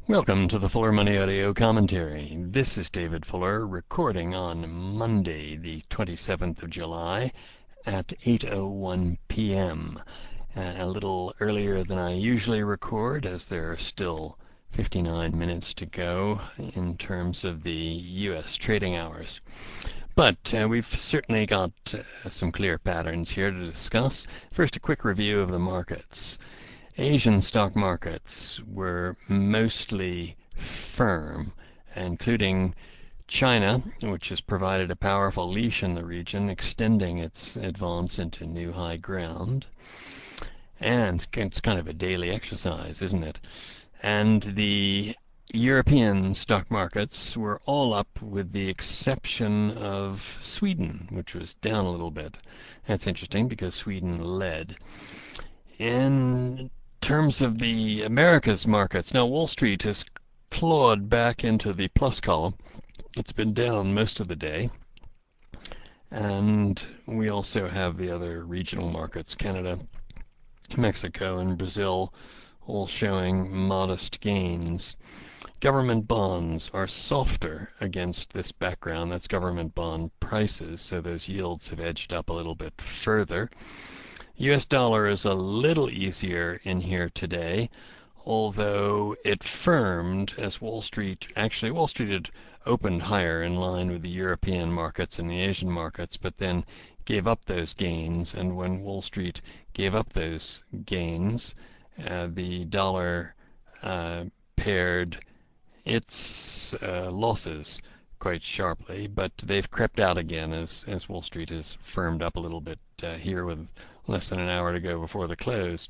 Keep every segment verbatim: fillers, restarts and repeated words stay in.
Welcome to the Fuller Money Audio Commentary. This is David Fuller recording on Monday, the twenty-seventh of July at eight oh one p m Uh, a little earlier than I usually record, as there are still fifty-nine minutes to go in terms of the U S trading hours. But uh, we've certainly got uh, some clear patterns here to discuss. First, a quick review of the markets. Asian stock markets were mostly firm, including China, which has provided a powerful leash in the region, extending its advance into new high ground. And it's kind of a daily exercise, isn't it? And the European stock markets were all up with the exception of Sweden, which was down a little bit. That's interesting because Sweden led. In terms of the Americas markets, now Wall Street has clawed back into the plus column. It's been down most of the day. And we also have the other regional markets, Canada, Mexico, and Brazil, all showing modest gains. Government bonds are softer against this background. That's government bond prices, so those yields have edged up a little bit further. U S dollar is a little easier in here today, although it firmed as Wall Street, actually Wall Street had opened higher in line with the European markets and the Asian markets, but then gave up those gains. And when Wall Street gave up those gains, uh, the dollar uh, paired its uh, losses quite sharply, but they've crept out again as, as Wall Street has firmed up a little bit uh, here with less than an hour to go before the close.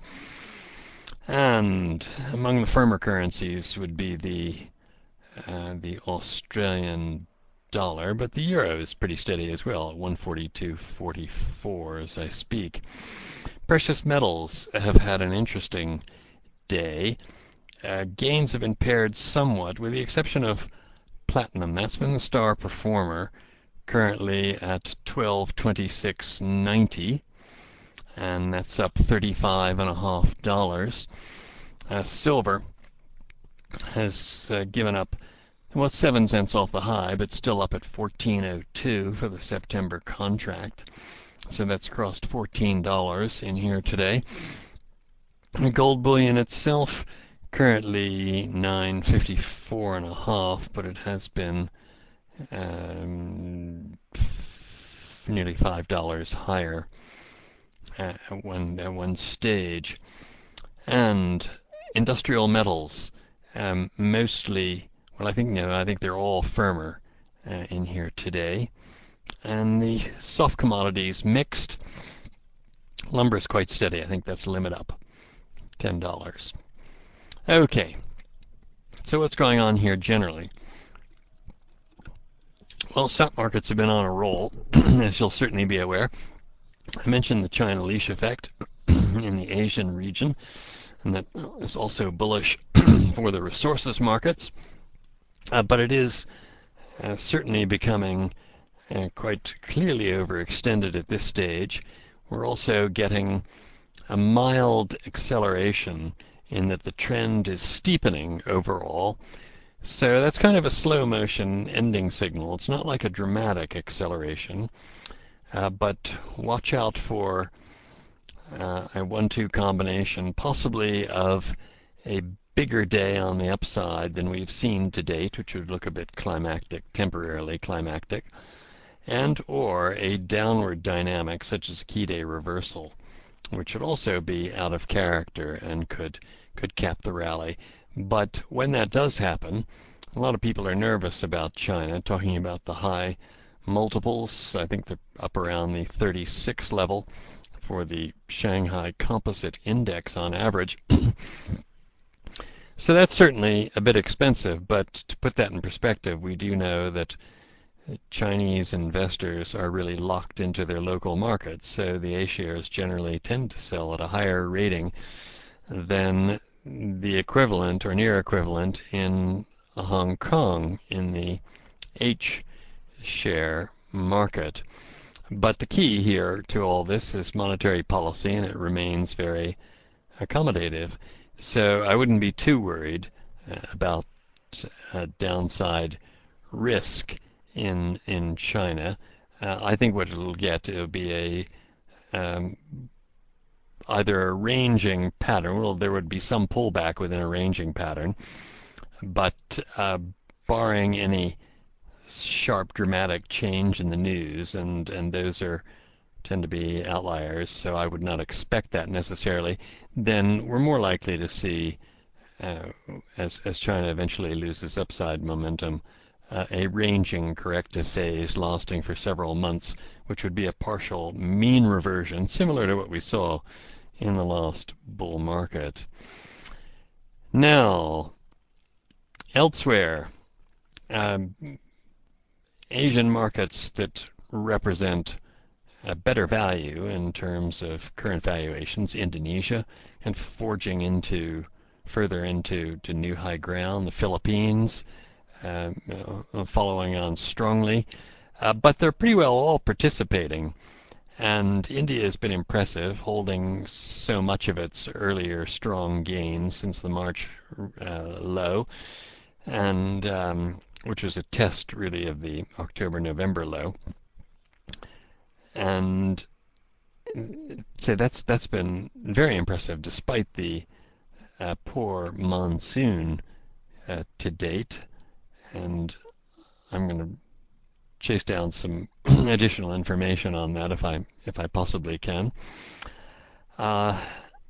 And among the firmer currencies would be the uh, the Australian dollar, but the euro is pretty steady as well at one forty-two forty-four as I speak. Precious metals have had an interesting day. Uh, gains have been paired somewhat, with the exception of platinum. That's been the star performer, currently at twelve twenty-six ninety, and that's up thirty-five and a half dollars. Uh, silver has uh, given up, well, seven cents off the high, but still up at fourteen oh two for the September contract. So that's crossed fourteen dollars in here today. The gold bullion itself currently nine fifty-four and a half, but it has been um, nearly five dollars higher at one at one stage. And industrial metals, um, mostly, well, I think no, I think they're all firmer uh, in here today. And the soft commodities mixed. Lumber is quite steady. I think that's limit up, ten dollars. Okay, so what's going on here generally? Well, stock markets have been on a roll, as you'll certainly be aware. I mentioned the China leash effect in the Asian region, and that is also bullish for the resources markets. Uh, but it is uh, certainly becoming uh, quite clearly overextended at this stage. We're also getting a mild acceleration in that the trend is steepening overall. So that's kind of a slow motion ending signal. It's not like a dramatic acceleration, uh, but watch out for uh, a one two combination, possibly of a bigger day on the upside than we've seen to date, which would look a bit climactic, temporarily climactic, and or a downward dynamic such as a key day reversal, which would also be out of character and could could cap the rally. But when that does happen, a lot of people are nervous about China, talking about the high multiples. I think they're up around the thirty-six level for the Shanghai Composite Index on average. So that's certainly a bit expensive, but to put that in perspective, we do know that Chinese investors are really locked into their local markets, so the A shares generally tend to sell at a higher rating than the equivalent or near equivalent in Hong Kong in the H share market. But the key here to all this is monetary policy, and it remains very accommodative. So I wouldn't be too worried uh, about uh, downside risk in in China. Uh, I think what it'll get, it'll be a um, either a ranging pattern. Well, there would be some pullback within a ranging pattern, but uh, barring any sharp, dramatic change in the news, and and those are tend to be outliers, so I would not expect that necessarily. Then we're more likely to see, uh, as as China eventually loses upside momentum, uh, a ranging corrective phase lasting for several months, which would be a partial mean reversion, similar to what we saw in the last bull market. Now, elsewhere, um, Asian markets that represent a better value in terms of current valuations, Indonesia, and forging into further into to new high ground, the Philippines, uh, following on strongly, uh, but they're pretty well all participating. And India has been impressive, holding so much of its earlier strong gains since the March uh, low, and um, which was a test really of the October-November low. And so that's that's been very impressive despite the uh, poor monsoon uh, to date. And I'm going to chase down some additional information on that if I if I possibly can. Uh,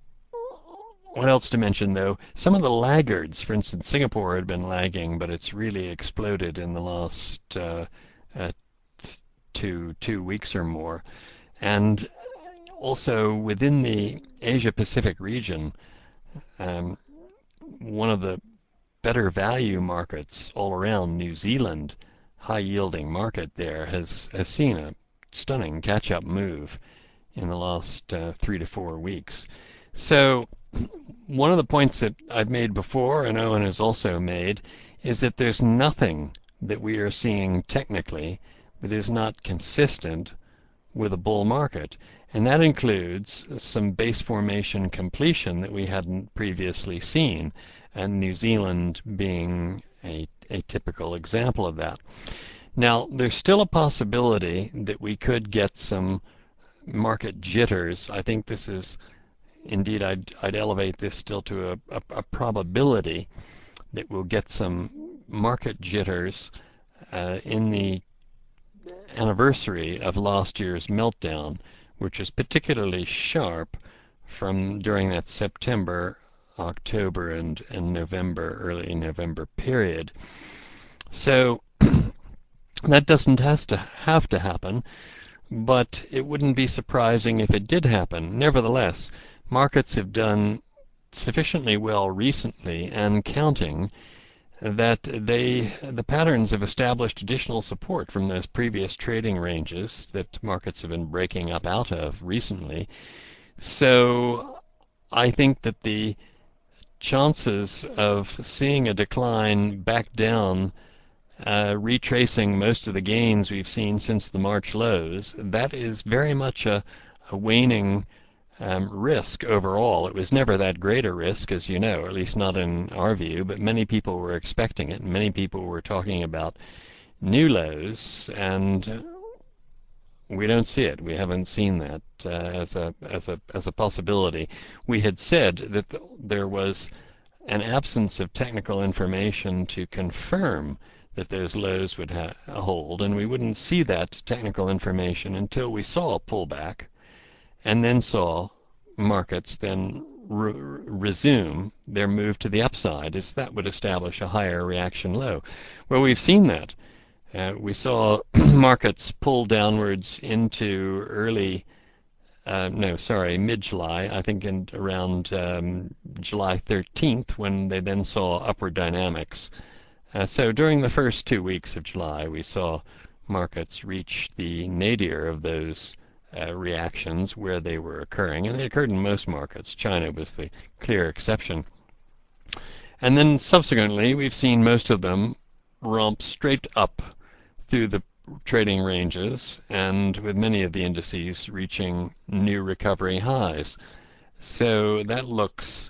what else to mention though? Some of the laggards, for instance, Singapore had been lagging, but it's really exploded in the last uh, uh, two two weeks or more. And also within the Asia Pacific region, um, one of the better value markets all around, New Zealand, high yielding market there, has, has seen a stunning catch up move in the last uh, three to four weeks. So one of the points that I've made before, and Owen has also made, is that there's nothing that we are seeing technically that is not consistent with a bull market. And that includes some base formation completion that we hadn't previously seen, and New Zealand being a, a typical example of that. Now, there's still a possibility that we could get some market jitters. I think this is, indeed, I'd, I'd elevate this still to a, a, a probability that we'll get some market jitters uh, in the anniversary of last year's meltdown, which is particularly sharp from during that September, October, and, and November, early November period. So that doesn't has to have to happen, but it wouldn't be surprising if it did happen. Nevertheless, markets have done sufficiently well recently and counting that they the patterns have established additional support from those previous trading ranges that markets have been breaking up out of recently. So I think that the chances of seeing a decline back down, uh, retracing most of the gains we've seen since the March lows, that is very much a, a waning Um, risk overall. It was never that great a risk, as you know, at least not in our view, but many people were expecting it. Many people were talking about new lows, and we don't see it. We haven't seen that uh, as a as a as a possibility. We had said that th- there was an absence of technical information to confirm that those lows would ha- hold, and we wouldn't see that technical information until we saw a pullback, and then saw markets then re- resume their move to the upside, as that would establish a higher reaction low. Well, we've seen that. Uh, we saw markets pull downwards into early, uh, no, sorry, mid-July, I think in around um, July thirteenth, when they then saw upward dynamics. Uh, so during the first two weeks of July, we saw markets reach the nadir of those Uh, reactions where they were occurring, and they occurred in most markets. China was the clear exception. And then subsequently, we've seen most of them romp straight up through the trading ranges, and with many of the indices reaching new recovery highs. So that looks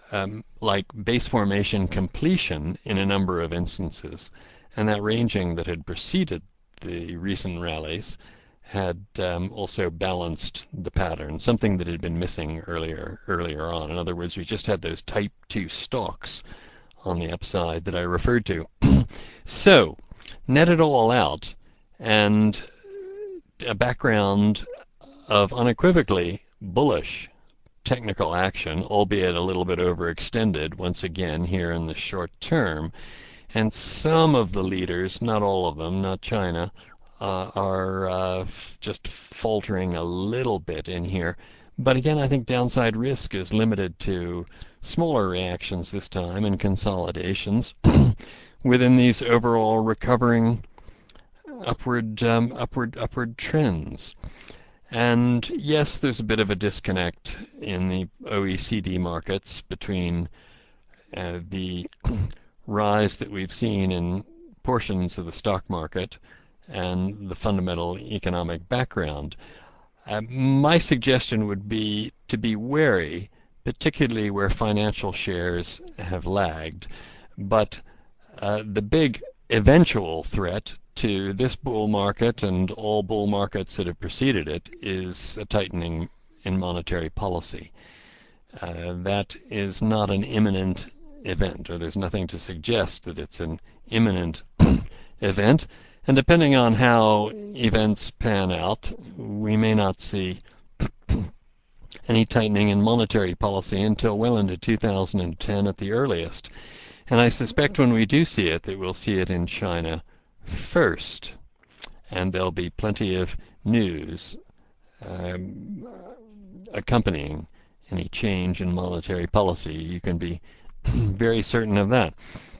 um, like base formation completion in a number of instances, and that ranging that had preceded the recent rallies had um, also balanced the pattern, something that had been missing earlier earlier on. In other words, we just had those type two stocks on the upside that I referred to. So, net it all out, and a background of unequivocally bullish technical action, albeit a little bit overextended once again here in the short term. And some of the leaders, not all of them, not China, uh, are uh, f- just faltering a little bit in here. But again, I think downside risk is limited to smaller reactions this time and consolidations within these overall recovering upward um, upward upward trends. And yes, there's a bit of a disconnect in the O E C D markets between uh, the rise that we've seen in portions of the stock market and the fundamental economic background. Uh, my suggestion would be to be wary, particularly where financial shares have lagged. But uh, the big eventual threat to this bull market and all bull markets that have preceded it is a tightening in monetary policy. Uh, that is not an imminent event, or there's nothing to suggest that it's an imminent event. And depending on how events pan out, we may not see any tightening in monetary policy until well into two thousand ten at the earliest. And I suspect when we do see it, that we'll see it in China first. And there'll be plenty of news um, accompanying any change in monetary policy. You can be very certain of that.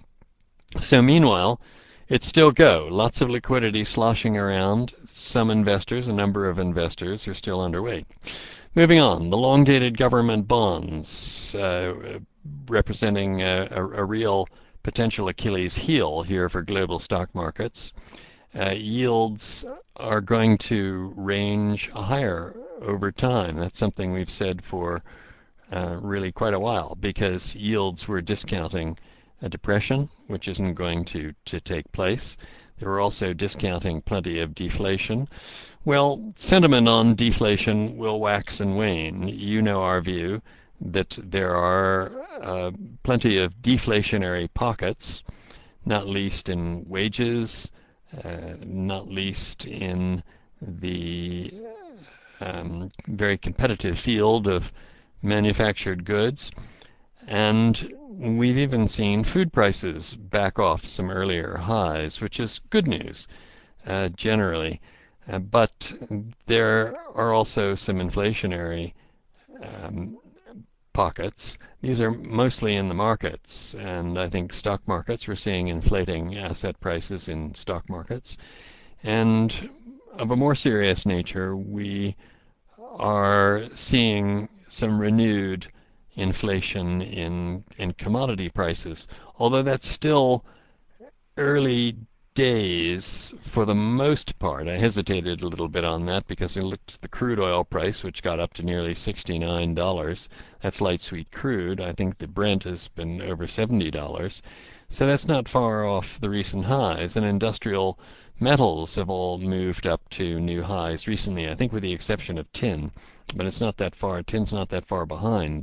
So meanwhile, it's still go. Lots of liquidity sloshing around. Some investors, a number of investors, are still underweight. Moving on, the long-dated government bonds, uh, representing a, a, a real potential Achilles heel here for global stock markets. Uh, yields are going to range higher over time. That's something we've said for uh, really quite a while, because yields were discounting a depression, which isn't going to, to take place. They were also discounting plenty of deflation. Well, sentiment on deflation will wax and wane. You know our view that there are uh, plenty of deflationary pockets, not least in wages, uh, not least in the um, very competitive field of manufactured goods. And we've even seen food prices back off some earlier highs, which is good news uh, generally. Uh, but there are also some inflationary um, pockets. These are mostly in the markets, and I think stock markets, we're seeing inflating asset prices in stock markets. And of a more serious nature, we are seeing some renewed inflation in in commodity prices, although that's still early days for the most part. I hesitated a little bit on that because I looked at the crude oil price, which got up to nearly sixty-nine dollars. That's light sweet crude. I think the Brent has been over seventy dollars. So that's not far off the recent highs. And industrial metals have all moved up to new highs recently, I think with the exception of tin. But it's not that far. Tin's not that far behind.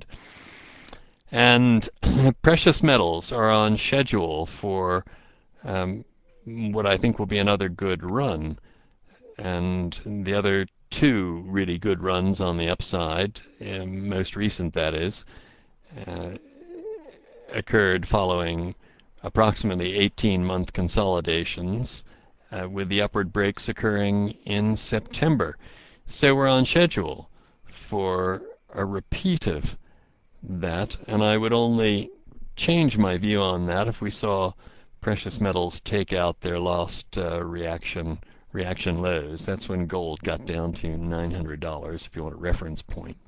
And precious metals are on schedule for um, what I think will be another good run. And the other two really good runs on the upside, um, most recent that is, uh, occurred following approximately eighteen-month consolidations, uh, with the upward breaks occurring in September. So we're on schedule for a repeat of that, and I would only change my view on that if we saw precious metals take out their lost uh, reaction reaction lows. That's when gold got down to nine hundred dollars, if you want a reference point.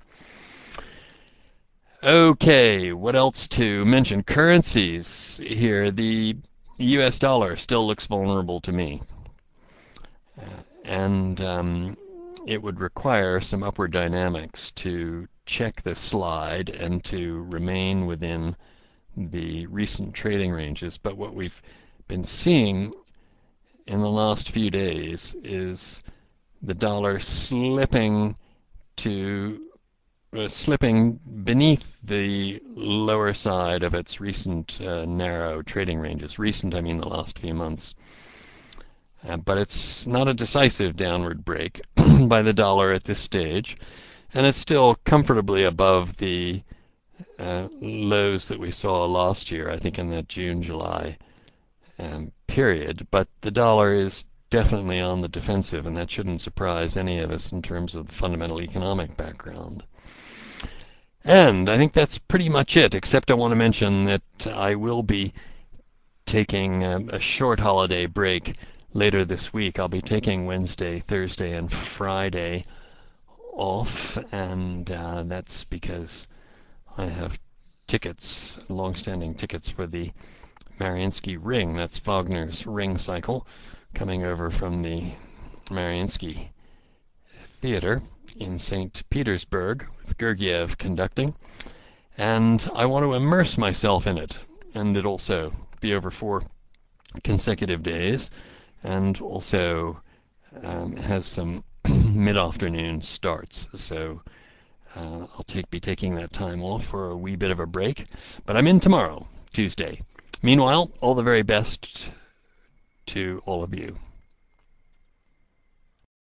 Okay, what else to mention? Currencies here. The U S dollar still looks vulnerable to me, uh, and um, it would require some upward dynamics to check the slide and to remain within the recent trading ranges. But what we've been seeing in the last few days is the dollar slipping to uh, slipping beneath the lower side of its recent uh, narrow trading ranges. Recent, I mean the last few months. Uh, but it's not a decisive downward break by the dollar at this stage, and it's still comfortably above the uh, lows that we saw last year, I think in that June, July um, period. But the dollar is definitely on the defensive, and that shouldn't surprise any of us in terms of the fundamental economic background. And I think that's pretty much it, except I want to mention that I will be taking a, a short holiday break later this week. I'll be taking Wednesday, Thursday, and Friday off, and uh, that's because I have tickets, long-standing tickets for the Mariinsky Ring. That's Wagner's Ring cycle, coming over from the Mariinsky Theater in Saint Petersburg, with Gergiev conducting. And I want to immerse myself in it, and it'll also be over four consecutive days, and also um, has some mid-afternoon starts. So uh, I'll take be taking that time off for a wee bit of a break. But I'm in tomorrow, Tuesday. Meanwhile, all the very best to all of you.